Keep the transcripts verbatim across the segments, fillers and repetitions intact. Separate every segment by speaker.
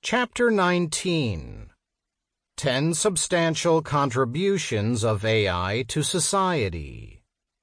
Speaker 1: Chapter nineteen. Ten Substantial Contributions of A I to Society.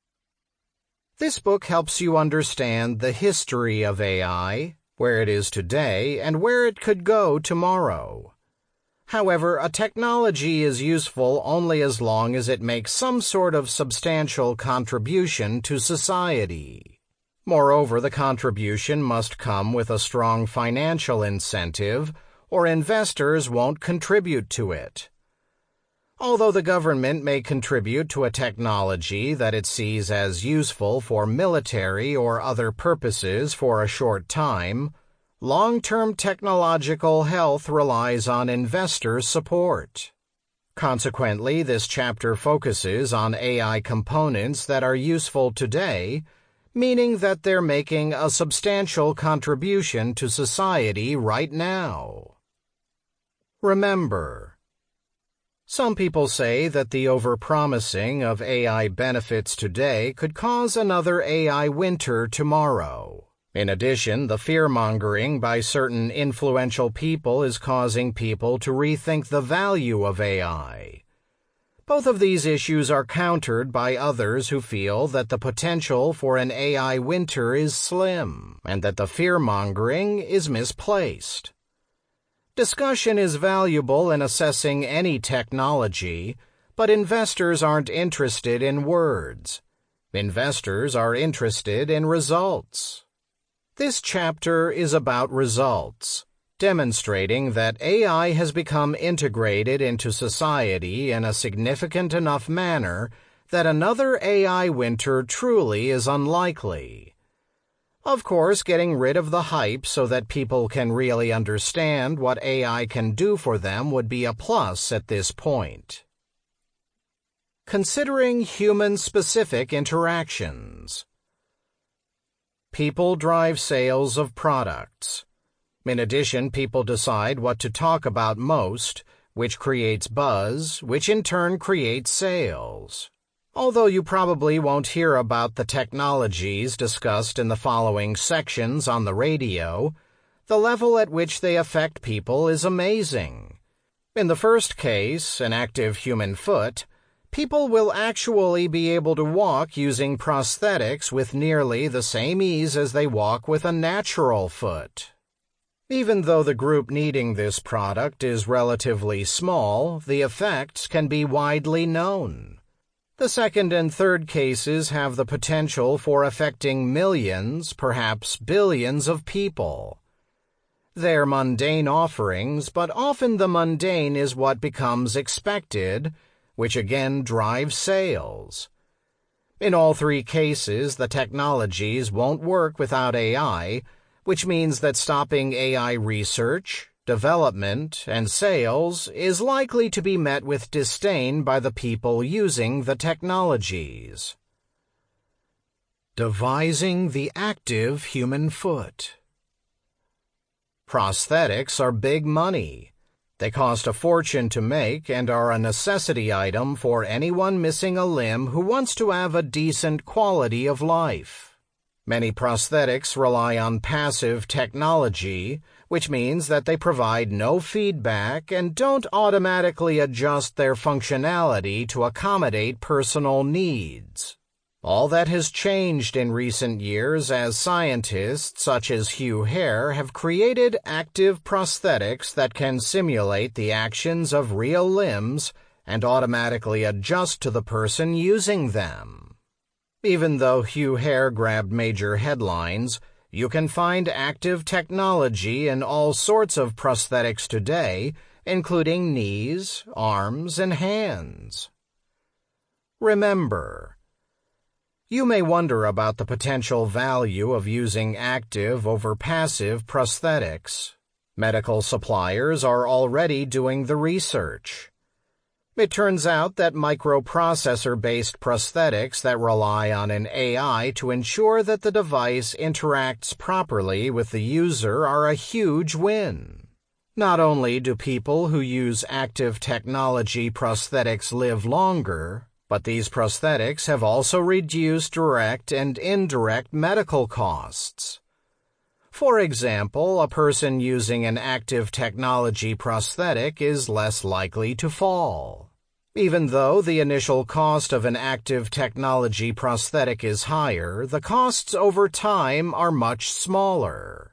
Speaker 1: This book helps you understand the history of A I, where it is today, and where it could go tomorrow. However, a technology is useful only as long as it makes some sort of substantial contribution to society. Moreover, the contribution must come with a strong financial incentive, or investors won't contribute to it. Although the government may contribute to a technology that it sees as useful for military or other purposes for a short time, long-term technological health relies on investor support. Consequently, this chapter focuses on A I components that are useful today, meaning that they're making a substantial contribution to society right now. Remember, some people say that the overpromising of A I benefits today could cause another A I winter tomorrow. In addition, the fear-mongering by certain influential people is causing people to rethink the value of A I. Both of these issues are countered by others who feel that the potential for an A I winter is slim and that the fear-mongering is misplaced. Discussion is valuable in assessing any technology, but investors aren't interested in words. Investors are interested in results. This chapter is about results, demonstrating that A I has become integrated into society in a significant enough manner that another A I winter truly is unlikely. Of course, getting rid of the hype so that people can really understand what A I can do for them would be a plus at this point. Considering human-specific interactions. People drive sales of products. In addition, people decide what to talk about most, which creates buzz, which in turn creates sales. Although you probably won't hear about the technologies discussed in the following sections on the radio, the level at which they affect people is amazing. In the first case, an active human foot, people will actually be able to walk using prosthetics with nearly the same ease as they walk with a natural foot. Even though the group needing this product is relatively small, the effects can be widely known. The second and third cases have the potential for affecting millions, perhaps billions of people. They're mundane offerings, but often the mundane is what becomes expected, which again drives sales. In all three cases, the technologies won't work without A I, which means that stopping A I research, development, and sales is likely to be met with disdain by the people using the technologies. Devising the active human foot. Prosthetics are big money. They cost a fortune to make and are a necessity item for anyone missing a limb who wants to have a decent quality of life. Many prosthetics rely on passive technology, which means that they provide no feedback and don't automatically adjust their functionality to accommodate personal needs. All that has changed in recent years as scientists such as Hugh Herr have created active prosthetics that can simulate the actions of real limbs and automatically adjust to the person using them. Even though Hugh Herr grabbed major headlines, you can find active technology in all sorts of prosthetics today, including knees, arms, and hands. Remember, you may wonder about the potential value of using active over passive prosthetics. Medical suppliers are already doing the research. It turns out that microprocessor-based prosthetics that rely on an A I to ensure that the device interacts properly with the user are a huge win. Not only do people who use active technology prosthetics live longer, but these prosthetics have also reduced direct and indirect medical costs. For example, a person using an active technology prosthetic is less likely to fall. Even though the initial cost of an active technology prosthetic is higher, the costs over time are much smaller.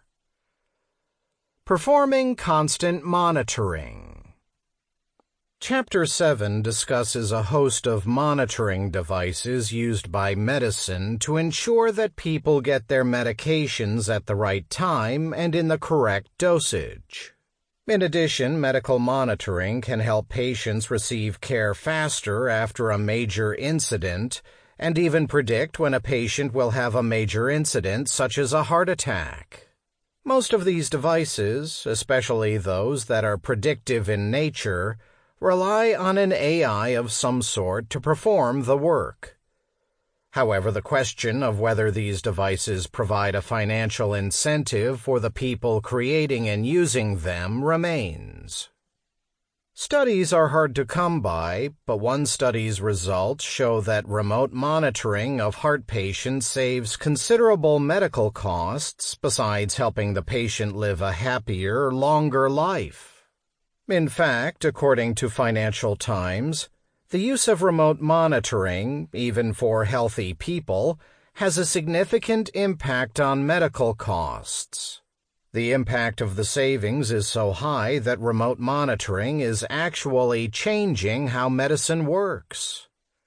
Speaker 1: Performing constant monitoring. Chapter seven discusses a host of monitoring devices used by medicine to ensure that people get their medications at the right time and in the correct dosage. In addition, medical monitoring can help patients receive care faster after a major incident and even predict when a patient will have a major incident such as a heart attack. Most of these devices, especially those that are predictive in nature, rely on an A I of some sort to perform the work. However, the question of whether these devices provide a financial incentive for the people creating and using them remains. Studies are hard to come by, but one study's results show that remote monitoring of heart patients saves considerable medical costs besides helping the patient live a happier, longer life. In fact, according to Financial Times, the use of remote monitoring, even for healthy people, has a significant impact on medical costs. The impact of the savings is so high that remote monitoring is actually changing how medicine works.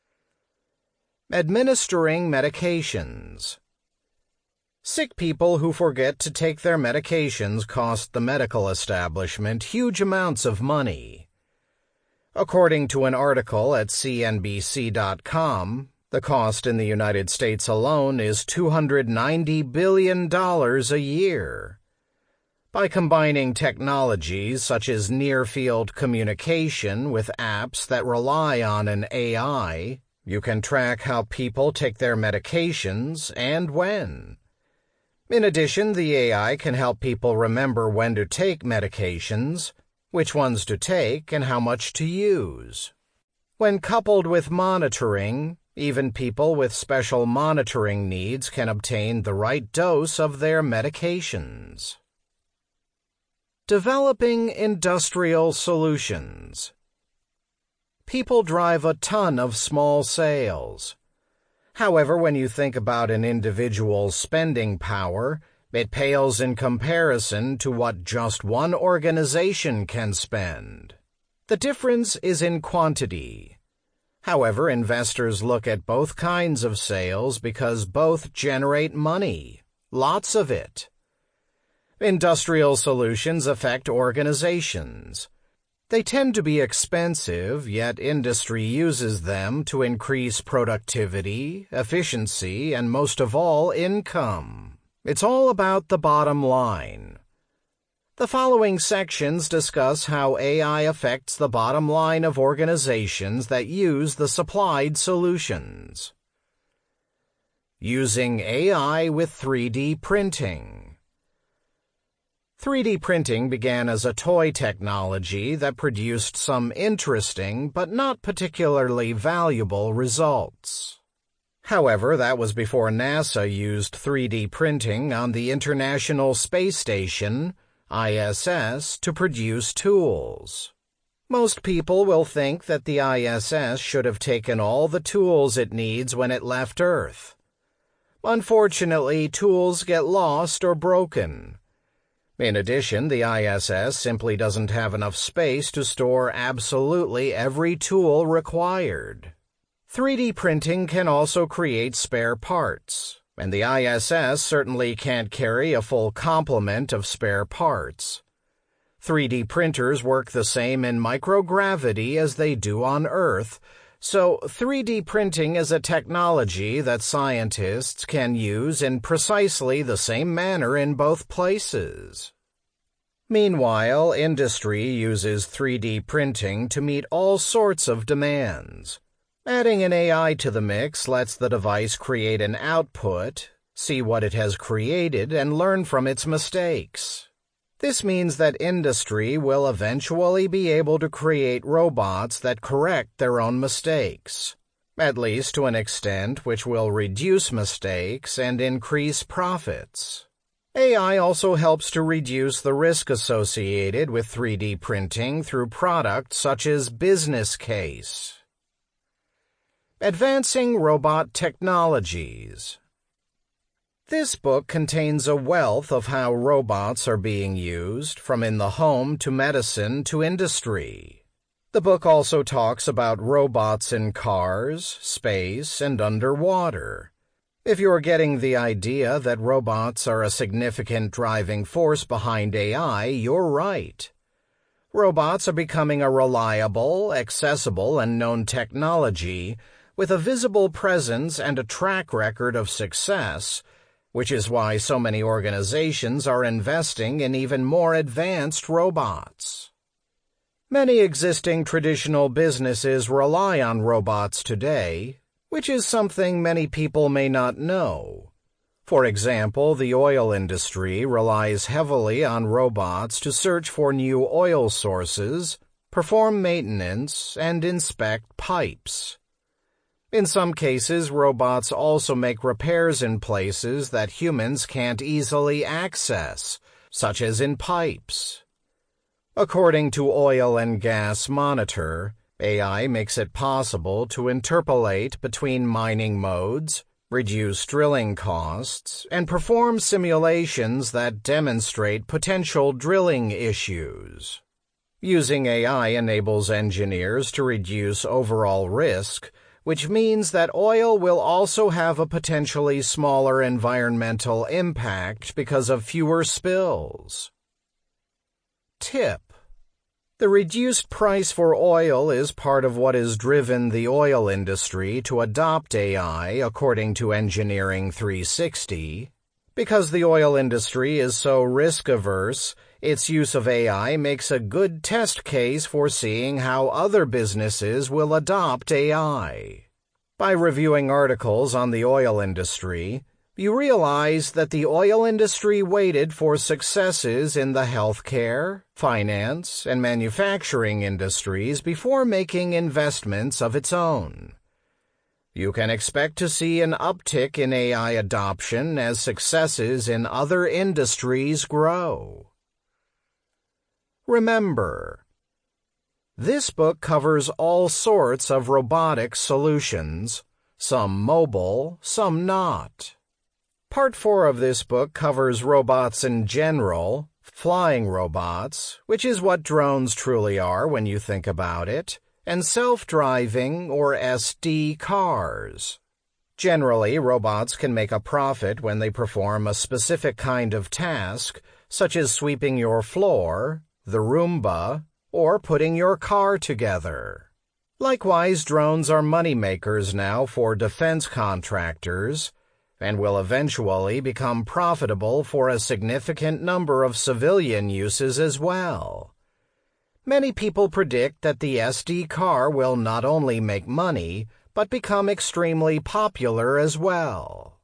Speaker 1: Administering medications. Sick people who forget to take their medications cost the medical establishment huge amounts of money. According to an article at C N B C dot com, the cost in the United States alone is two hundred ninety billion dollars a year. By combining technologies such as near-field communication with apps that rely on an A I, you can track how people take their medications and when. In addition, the A I can help people remember when to take medications, which ones to take, and how much to use. When coupled with monitoring, even people with special monitoring needs can obtain the right dose of their medications. Developing industrial solutions. People drive a ton of small sales. However, when you think about an individual's spending power, it pales in comparison to what just one organization can spend. The difference is in quantity. However, investors look at both kinds of sales because both generate money, lots of it. Industrial solutions affect organizations. They tend to be expensive, yet industry uses them to increase productivity, efficiency, and most of all, income. It's all about the bottom line. The following sections discuss how A I affects the bottom line of organizations that use the supplied solutions. Using A I with three D printing. three D printing began as a toy technology that produced some interesting but not particularly valuable results. However, that was before NASA used three D printing on the International Space Station, I S S, to produce tools. Most people will think that the I S S should have taken all the tools it needs when it left Earth. Unfortunately, tools get lost or broken. In addition, the I S S simply doesn't have enough space to store absolutely every tool required. three D printing can also create spare parts, and the I S S certainly can't carry a full complement of spare parts. three D printers work the same in microgravity as they do on Earth, so three D printing is a technology that scientists can use in precisely the same manner in both places. Meanwhile, industry uses three D printing to meet all sorts of demands. Adding an A I to the mix lets the device create an output, see what it has created, and learn from its mistakes. This means that industry will eventually be able to create robots that correct their own mistakes, at least to an extent which will reduce mistakes and increase profits. A I also helps to reduce the risk associated with three D printing through products such as Business Case. Advancing Robot Technologies. This book contains a wealth of how robots are being used, from in the home to medicine to industry. The book also talks about robots in cars, space, and underwater. If you're getting the idea that robots are a significant driving force behind A I, you're right. Robots are becoming a reliable, accessible, and known technology with a visible presence and a track record of success, which is why so many organizations are investing in even more advanced robots. Many existing traditional businesses rely on robots today, which is something many people may not know. For example, the oil industry relies heavily on robots to search for new oil sources, perform maintenance, and inspect pipes. In some cases, robots also make repairs in places that humans can't easily access, such as in pipes. According to Oil and Gas Monitor, A I makes it possible to interpolate between mining modes, reduce drilling costs, and perform simulations that demonstrate potential drilling issues. Using A I enables engineers to reduce overall risk, which means that oil will also have a potentially smaller environmental impact because of fewer spills. Tip: the reduced price for oil is part of what has driven the oil industry to adopt A I, according to Engineering three sixty. Because the oil industry is so risk-averse, its use of A I makes a good test case for seeing how other businesses will adopt A I. By reviewing articles on the oil industry, you realize that the oil industry waited for successes in the healthcare, finance, and manufacturing industries before making investments of its own. You can expect to see an uptick in A I adoption as successes in other industries grow. Remember, this book covers all sorts of robotic solutions, some mobile, some not. Part four of this book covers robots in general, flying robots, which is what drones truly are when you think about it, and self-driving, or S D, cars. Generally, robots can make a profit when they perform a specific kind of task, such as sweeping your floor, the Roomba, or putting your car together. Likewise, drones are moneymakers now for defense contractors, and will eventually become profitable for a significant number of civilian uses as well. Many people predict that the S D car will not only make money, but become extremely popular as well.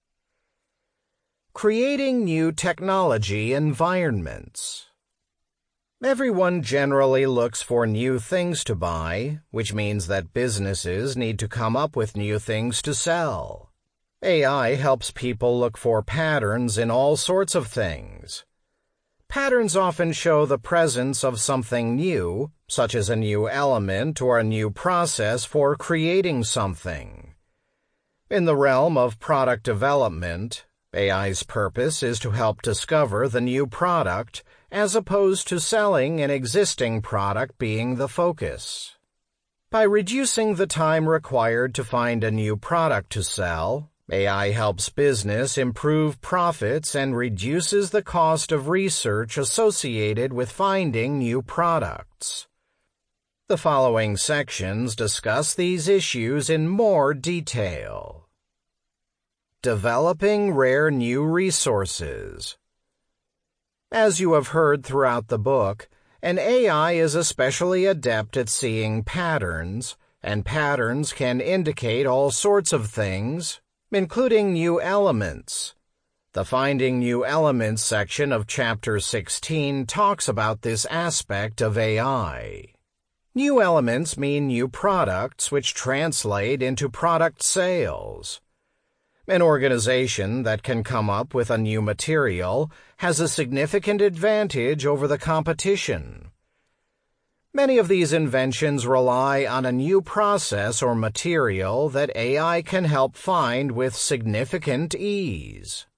Speaker 1: Creating new technology environments. Everyone generally looks for new things to buy, which means that businesses need to come up with new things to sell. A I helps people look for patterns in all sorts of things. Patterns often show the presence of something new, such as a new element or a new process for creating something. In the realm of product development, A I's purpose is to help discover the new product, as opposed to selling an existing product being the focus. By reducing the time required to find a new product to sell, A I helps business improve profits and reduces the cost of research associated with finding new products. The following sections discuss these issues in more detail. Developing rare new resources. As you have heard throughout the book, an A I is especially adept at seeing patterns, and patterns can indicate all sorts of things, including new elements. The Finding New Elements section of Chapter sixteen talks about this aspect of A I. New elements mean new products which translate into product sales. An organization that can come up with a new material has a significant advantage over the competition. Many of these inventions rely on a new process or material that A I can help find with significant ease.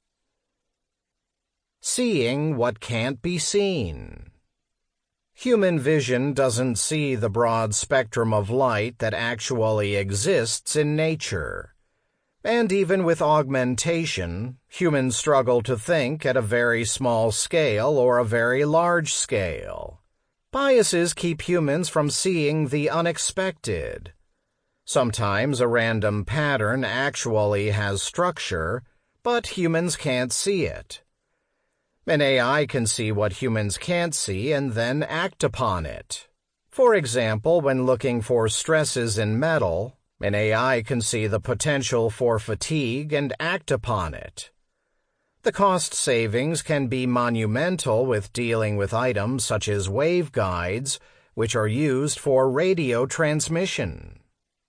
Speaker 1: Seeing what can't be seen. Human vision doesn't see the broad spectrum of light that actually exists in nature. And even with augmentation, humans struggle to think at a very small scale or a very large scale. Biases keep humans from seeing the unexpected. Sometimes a random pattern actually has structure, but humans can't see it. An A I can see what humans can't see and then act upon it. For example, when looking for stresses in metal, an A I can see the potential for fatigue and act upon it. The cost savings can be monumental with dealing with items such as waveguides, which are used for radio transmission.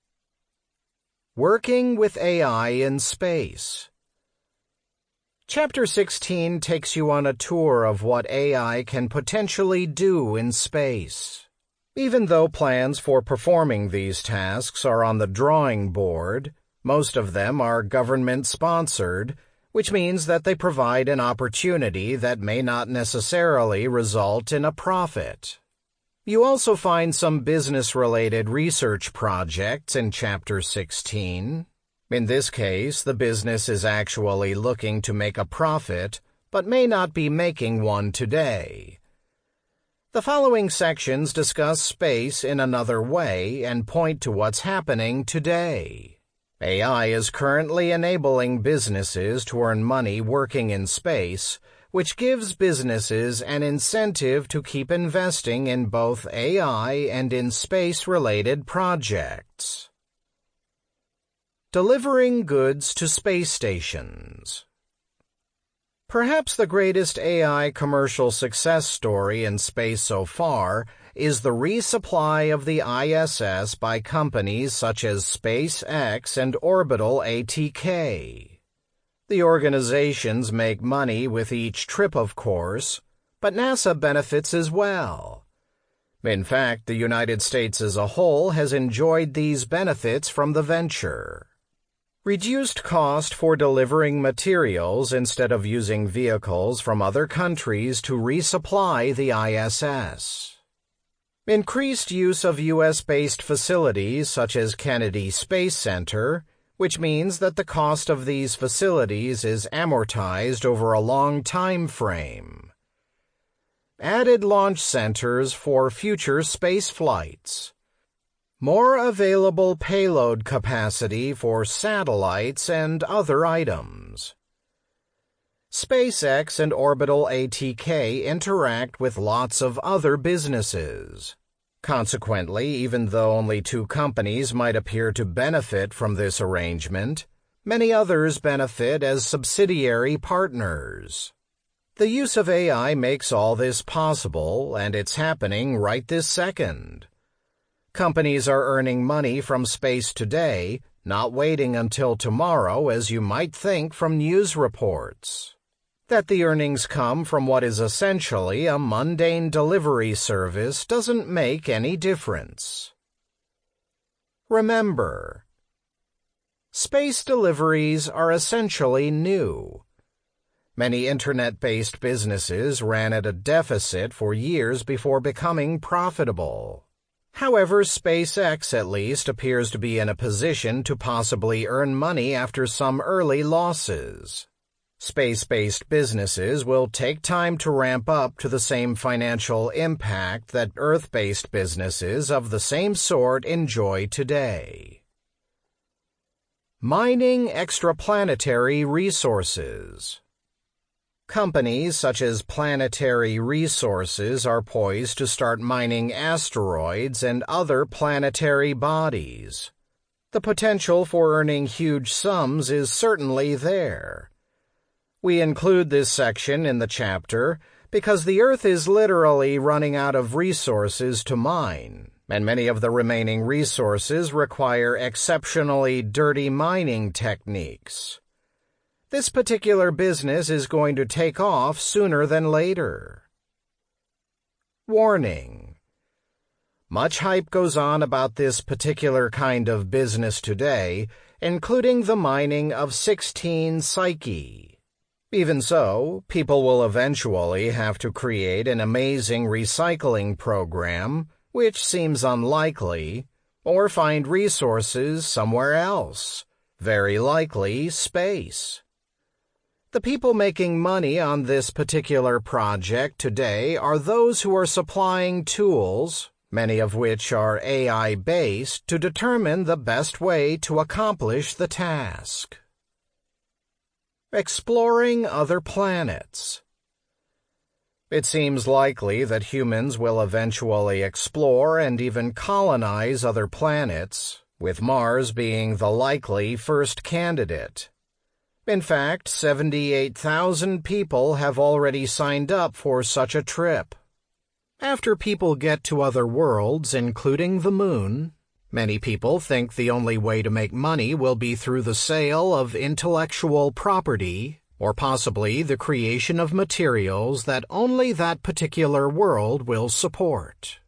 Speaker 1: Working with A I in space. Chapter sixteen takes you on a tour of what A I can potentially do in space. Even though plans for performing these tasks are on the drawing board, most of them are government-sponsored, which means that they provide an opportunity that may not necessarily result in a profit. You also find some business-related research projects in Chapter sixteen. In this case, the business is actually looking to make a profit, but may not be making one today. The following sections discuss space in another way and point to what's happening today. A I is currently enabling businesses to earn money working in space, which gives businesses an incentive to keep investing in both A I and in space-related projects. Delivering goods to space stations. Perhaps the greatest A I commercial success story in space so far is the resupply of the I S S by companies such as SpaceX and Orbital A T K. The organizations make money with each trip, of course, but NASA benefits as well. In fact, the United States as a whole has enjoyed these benefits from the venture. Reduced cost for delivering materials instead of using vehicles from other countries to resupply the I S S. Increased use of U S-based facilities such as Kennedy Space Center, which means that the cost of these facilities is amortized over a long time frame. Added launch centers for future space flights. More available payload capacity for satellites and other items. SpaceX and Orbital A T K interact with lots of other businesses. Consequently, even though only two companies might appear to benefit from this arrangement, many others benefit as subsidiary partners. The use of A I makes all this possible, and it's happening right this second. Companies are earning money from space today, not waiting until tomorrow as you might think from news reports. That the earnings come from what is essentially a mundane delivery service doesn't make any difference. Remember, space deliveries are essentially new. Many internet-based businesses ran at a deficit for years before becoming profitable. However, SpaceX at least appears to be in a position to possibly earn money after some early losses. Space-based businesses will take time to ramp up to the same financial impact that Earth-based businesses of the same sort enjoy today. Mining extraplanetary resources. Companies such as Planetary Resources are poised to start mining asteroids and other planetary bodies. The potential for earning huge sums is certainly there. We include this section in the chapter because the Earth is literally running out of resources to mine, and many of the remaining resources require exceptionally dirty mining techniques. This particular business is going to take off sooner than later. Warning. Much hype goes on about this particular kind of business today, including the mining of sixteen Psyche. Even so, people will eventually have to create an amazing recycling program, which seems unlikely, or find resources somewhere else, very likely space. The people making money on this particular project today are those who are supplying tools, many of which are A I-based, to determine the best way to accomplish the task. Exploring other planets. It seems likely that humans will eventually explore and even colonize other planets, with Mars being the likely first candidate. In fact, seventy-eight thousand people have already signed up for such a trip. After people get to other worlds, including the moon, many people think the only way to make money will be through the sale of intellectual property, or possibly the creation of materials that only that particular world will support.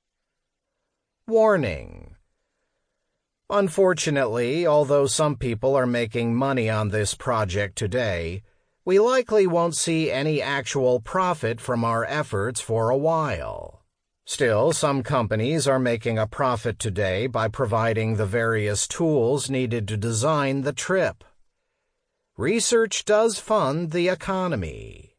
Speaker 1: Warning. Unfortunately, although some people are making money on this project today, we likely won't see any actual profit from our efforts for a while. Still, some companies are making a profit today by providing the various tools needed to design the trip. Research does fund the economy.